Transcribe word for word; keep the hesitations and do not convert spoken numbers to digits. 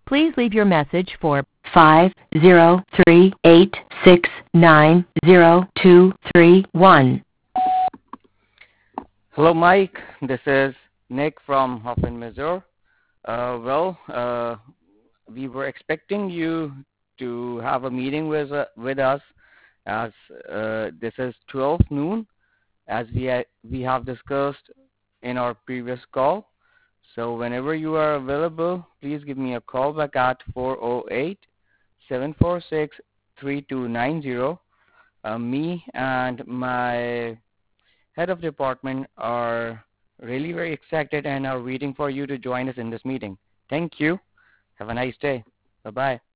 Please leave your message for five zero three eight six nine zero two three one. Hello, Mike. This is Nick from Hoffman, Missouri. Uh, well, uh, we were expecting you to have a meeting with uh, with us, as uh, this is twelve noon, as we ha- we have discussed in our previous call. So whenever you are available, please give me a call back at four zero eight, seven four six, three two nine zero. Uh, me and my head of department are really very excited and are waiting for you to join us in this meeting. Thank you. Have a nice day. Bye-bye.